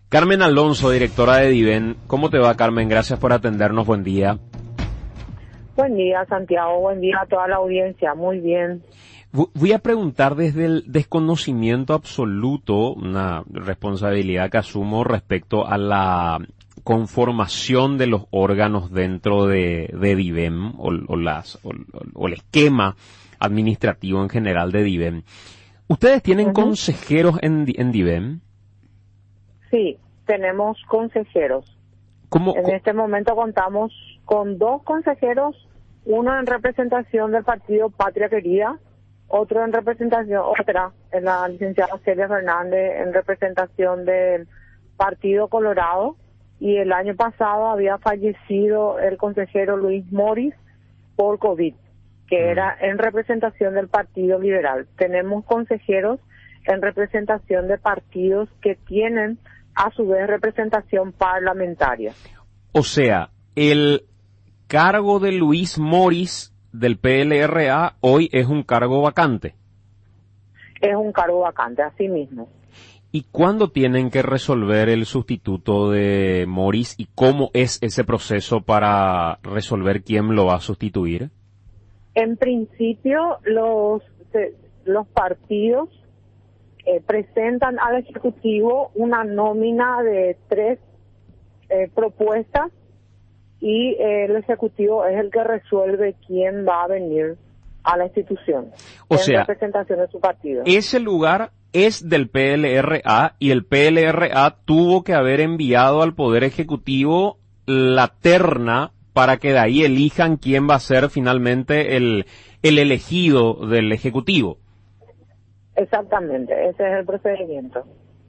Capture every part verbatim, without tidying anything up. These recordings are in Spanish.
Carmen Alonso, directora de Diven. ¿Cómo te va, Carmen? Gracias por atendernos. Buen día. Buen día, Santiago. Buen día a toda la audiencia. Muy bien. Voy a preguntar desde el desconocimiento absoluto, una responsabilidad que asumo respecto a la conformación de los órganos dentro de, de Diven o, o, las, o, o el esquema administrativo en general de Diven. ¿Ustedes tienen uh-huh. consejeros en, en Diven? Sí, tenemos consejeros. ¿Cómo? En este momento contamos con dos consejeros, uno en representación del partido Patria Querida, otro en representación, otra, en la licenciada Celia Fernández, en representación del Partido Colorado, y el año pasado había fallecido el consejero Luis Morris por COVID, que mm. era en representación del Partido Liberal. Tenemos consejeros en representación de partidos que tienen a su vez representación parlamentaria. O sea, el cargo de Luis Morris del P L R A hoy es un cargo vacante. Es un cargo vacante, así mismo. ¿Y cuándo tienen que resolver el sustituto de Morris y cómo es ese proceso para resolver quién lo va a sustituir? En principio, los, los partidos eh, presentan al Ejecutivo una nómina de tres eh, propuestas y eh, el Ejecutivo es el que resuelve quién va a venir a la institución o en sea, representación de su partido. Ese lugar es del P L R A y el P L R A tuvo que haber enviado al Poder Ejecutivo la terna para que de ahí elijan quién va a ser finalmente el, el elegido del Ejecutivo. Exactamente, ese es el procedimiento.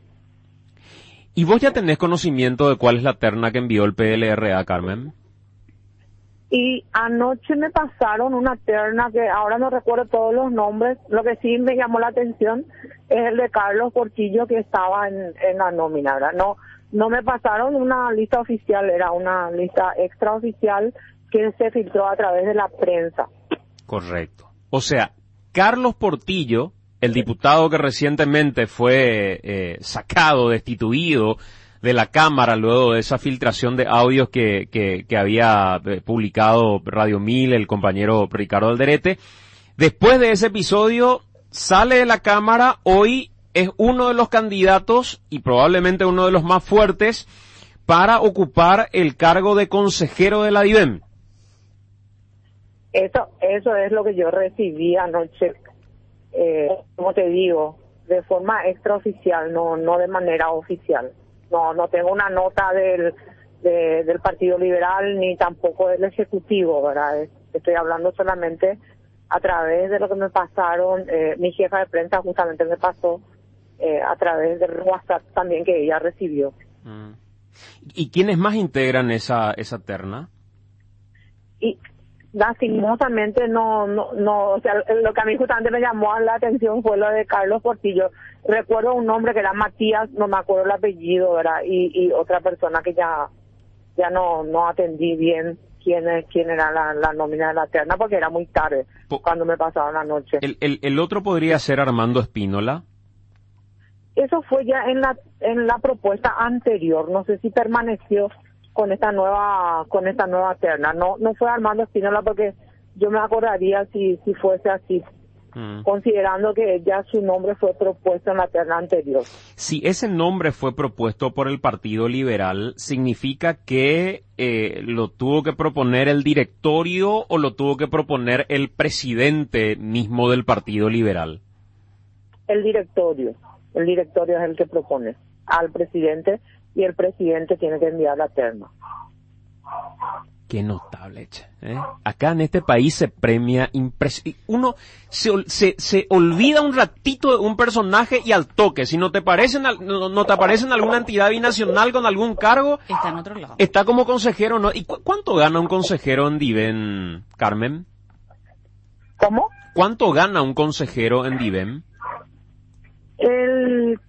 ¿Y vos ya tenés conocimiento de cuál es la terna que envió el P L R A, Carmen? Y anoche me pasaron una terna que ahora no recuerdo todos los nombres. Lo que sí me llamó la atención es el de Carlos Portillo, que estaba en, en la nómina, ¿verdad? No, no me pasaron una lista oficial, era una lista extraoficial que se filtró a través de la prensa. Correcto. O sea, Carlos Portillo, el diputado que recientemente fue eh, sacado, destituido de la Cámara luego de esa filtración de audios que, que, que había eh, publicado Radio Mil, el compañero Ricardo Alderete. Después de ese episodio, sale de la Cámara, hoy es uno de los candidatos y probablemente uno de los más fuertes para ocupar el cargo de consejero de la Diven. Eso, eso es lo que yo recibí anoche, eh, como te digo, de forma extraoficial, no, no de manera oficial. No, no tengo una nota del, de, del Partido Liberal ni tampoco del Ejecutivo, ¿verdad? Estoy hablando solamente a través de lo que me pasaron, eh, mi jefa de prensa justamente me pasó eh, a través del WhatsApp también que ella recibió. Mm. ¿Y quiénes más integran esa, esa terna? Y lastimosamente no, no, no, o sea, lo que a mí justamente me llamó la atención fue lo de Carlos Portillo. Recuerdo un nombre que era Matías, no me acuerdo el apellido, ¿verdad? Y, y otra persona que ya, ya no, no atendí bien quién, quién era la, la nómina de la terna porque era muy tarde po- cuando me pasaron la noche. El, el, el otro podría ser Armando Espínola. Eso fue ya en la, en la propuesta anterior, no sé si permaneció con esta nueva con esta nueva terna. No no fue Armando Espínola porque yo me acordaría si si fuese así, mm. considerando que ya su nombre fue propuesto en la terna anterior. Si ese nombre fue propuesto por el Partido Liberal, ¿significa que eh, lo tuvo que proponer el directorio o lo tuvo que proponer el presidente mismo del Partido Liberal? El directorio. El directorio es el que propone al presidente y el presidente tiene que enviar la terna. Qué notable, che, ¿eh? Acá en este país se premia impres- uno se, se se olvida un ratito de un personaje y al toque, si no te parece en, no, no te aparece en alguna entidad binacional con algún cargo, está en otro lado. Está como consejero, ¿no? ¿Y cu- cuánto gana un consejero en Diven, Carmen? ¿Cómo? ¿Cuánto gana un consejero en Diven? El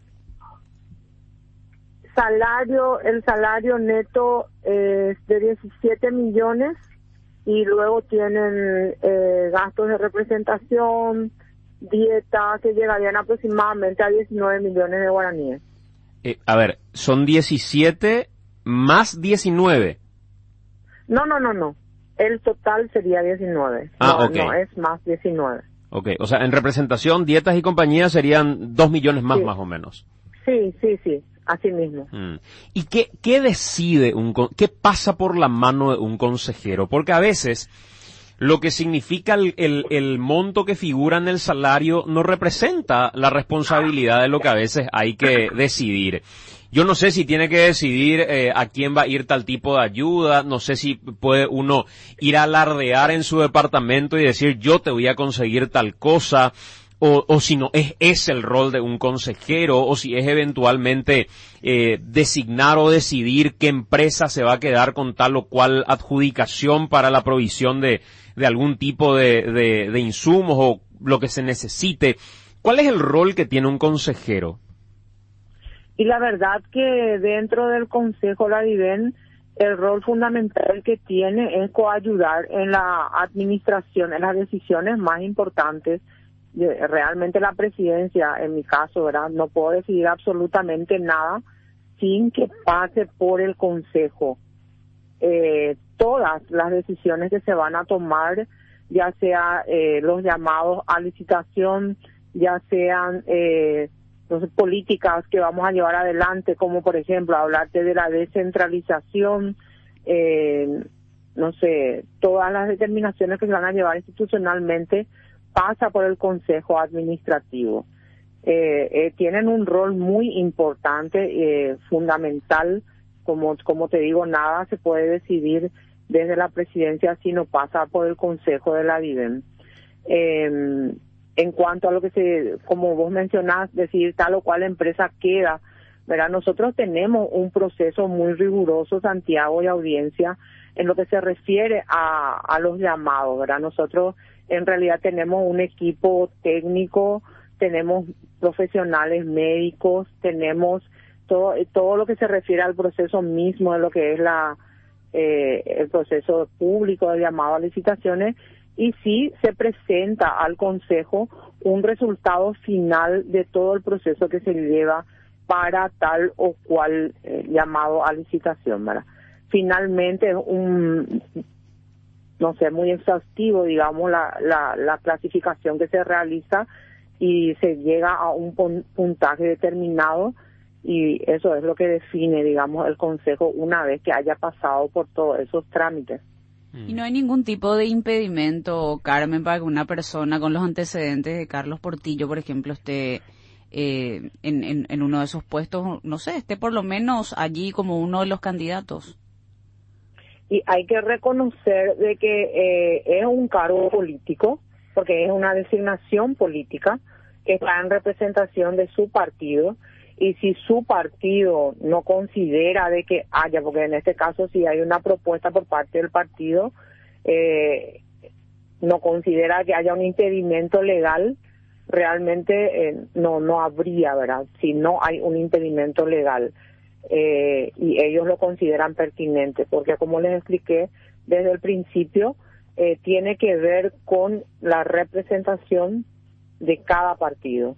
salario, el salario neto es de diecisiete millones y luego tienen eh, gastos de representación, dieta, que llegarían aproximadamente a diecinueve millones de guaraníes. Eh, a ver, son diecisiete más diecinueve. No, no, no, no. El total sería diecinueve. Ah, no, ok. no, es más diecinueve. Ok, o sea, en representación, dietas y compañía serían dos millones más, Sí, más o menos. sí, sí, sí, así mismo. Mm. ¿Y qué, qué decide un, con- qué pasa por la mano de un consejero? Porque a veces lo que significa el, el, el monto que figura en el salario no representa la responsabilidad de lo que a veces hay que decidir. Yo no sé si tiene que decidir eh, a quién va a ir tal tipo de ayuda, no sé si puede uno ir a alardear en su departamento y decir yo te voy a conseguir tal cosa, o, o si no es ese el rol de un consejero, o si es eventualmente eh, designar o decidir qué empresa se va a quedar con tal o cual adjudicación para la provisión de, de algún tipo de, de, de insumos o lo que se necesite. ¿Cuál es el rol que tiene un consejero? Y la verdad que dentro del Consejo la Diven, el rol fundamental que tiene es coayudar en la administración, en las decisiones más importantes. De- realmente la presidencia, en mi caso, ¿verdad? No puedo decidir absolutamente nada sin que pase por el Consejo. Eh, todas las decisiones que se van a tomar, ya sea eh, los llamados a licitación, ya sean eh, no sé, políticas que vamos a llevar adelante, como por ejemplo hablarte de la descentralización, eh, no sé, todas las determinaciones que se van a llevar institucionalmente pasa por el Consejo Administrativo. Eh, eh, tienen un rol muy importante, eh, fundamental. Como, como te digo, nada se puede decidir desde la presidencia si no pasa por el Consejo de la Diven. Eh, en cuanto a lo que se, como vos mencionás, decir tal o cual empresa queda, ¿verdad? Nosotros tenemos un proceso muy riguroso, Santiago y audiencia, en lo que se refiere a, a los llamados, ¿verdad? Nosotros en realidad tenemos un equipo técnico, tenemos profesionales médicos, tenemos todo todo lo que se refiere al proceso mismo de lo que es la eh, el proceso público de llamado a licitaciones, y sí se presenta al Consejo un resultado final de todo el proceso que se lleva para tal o cual eh, llamado a licitación, ¿verdad? Finalmente es un, no sé, muy exhaustivo, digamos, la, la, la clasificación que se realiza y se llega a un pun- puntaje determinado, y eso es lo que define, digamos, el Consejo una vez que haya pasado por todos esos trámites. Y no hay ningún tipo de impedimento, Carmen, para que una persona con los antecedentes de Carlos Portillo, por ejemplo, esté eh, en, en, en uno de esos puestos, no sé, esté por lo menos allí como uno de los candidatos. Y hay que reconocer de que eh, es un cargo político, porque es una designación política que está en representación de su partido, y si su partido no considera de que haya, porque en este caso si hay una propuesta por parte del partido, eh, no considera que haya un impedimento legal, realmente eh, no no habría, ¿verdad? Si no hay un impedimento legal. Eh, y ellos lo consideran pertinente, porque como les expliqué desde el principio, eh, tiene que ver con la representación de cada partido.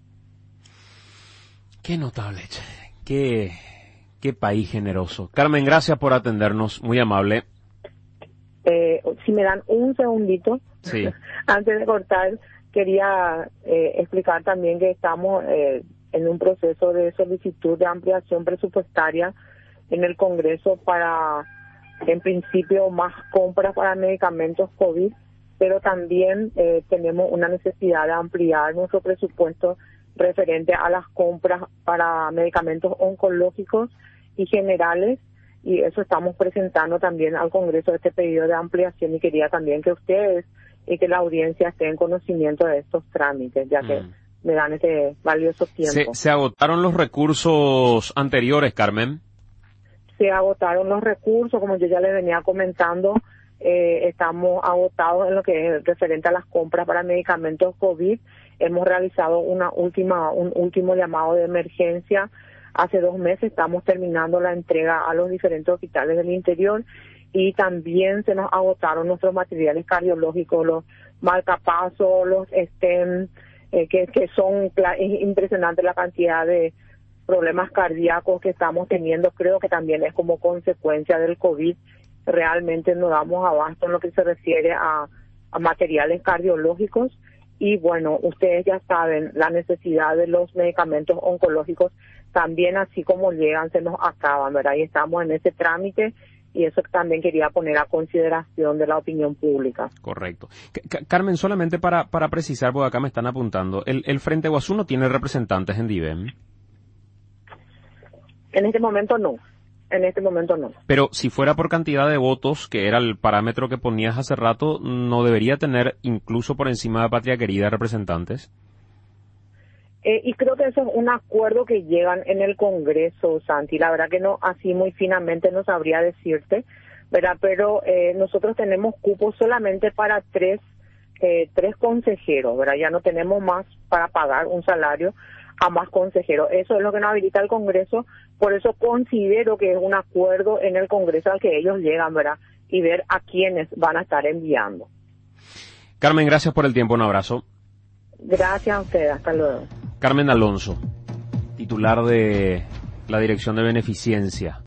Qué notable, che. Qué, qué país generoso. Carmen, gracias por atendernos, muy amable. Eh, si me dan un segundito, Sí. antes de cortar, quería eh, explicar también que estamos eh, en un proceso de solicitud de ampliación presupuestaria en el Congreso para, en principio, más compras para medicamentos COVID, pero también eh, tenemos una necesidad de ampliar nuestro presupuesto referente a las compras para medicamentos oncológicos y generales, y eso estamos presentando también al Congreso, este pedido de ampliación, y quería también que ustedes y que la audiencia esté en conocimiento de estos trámites, ya que Mm. me dan este valioso Se, tiempo. se agotaron los recursos anteriores, Carmen. Se agotaron los recursos, como yo ya les venía comentando, eh, estamos agotados en lo que es referente a las compras para medicamentos COVID. Hemos realizado una última, un último llamado de emergencia hace dos meses, estamos terminando la entrega a los diferentes hospitales del interior, y también se nos agotaron nuestros materiales cardiológicos, los marcapasos, los S T E M, eh, que, que son cla- es impresionante la cantidad de problemas cardíacos que estamos teniendo, creo que también es como consecuencia del COVID. Realmente no damos abasto en lo que se refiere a, a materiales cardiológicos. Y bueno, ustedes ya saben, la necesidad de los medicamentos oncológicos también, así como llegan, se nos acaban, ¿verdad? Y estamos en ese trámite, y eso también quería poner a consideración de la opinión pública. Correcto. C- Carmen, solamente para, para precisar, porque acá me están apuntando, el, el Frente Guazú no tiene representantes en DIVEM. En este momento no. En este momento no. Pero si fuera por cantidad de votos, que era el parámetro que ponías hace rato, ¿no debería tener incluso por encima de Patria Querida representantes? Eh, y creo que eso es un acuerdo que llegan en el Congreso, Santi. La verdad que no, así muy finamente no sabría decirte, ¿verdad? Pero eh, nosotros tenemos cupos solamente para tres, eh, tres consejeros, ¿verdad? Ya no tenemos más para pagar un salario a más consejeros. Eso es lo que nos habilita el Congreso. Por eso considero que es un acuerdo en el Congreso al que ellos llegan, ¿verdad? Y ver a quiénes van a estar enviando. Carmen, gracias por el tiempo. Un abrazo. Gracias a ustedes. Hasta luego. Carmen Alonso, titular de la Dirección de Beneficencia